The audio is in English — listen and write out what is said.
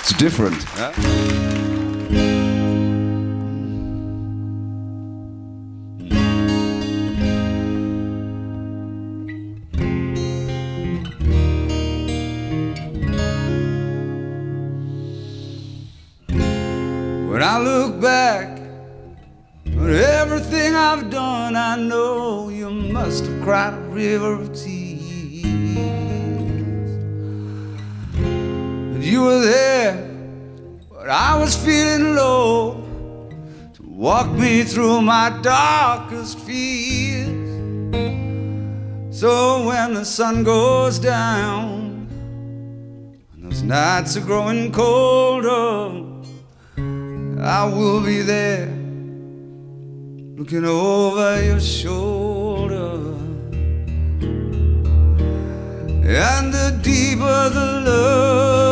It's different. Huh? When I look back at everything I've done, I know you must have cried a river of tears. But you were there, but I was feeling low, to walk me through my darkest fears. So when the sun goes down and those nights are growing colder, I will be there, looking over your shoulder. And the deeper the love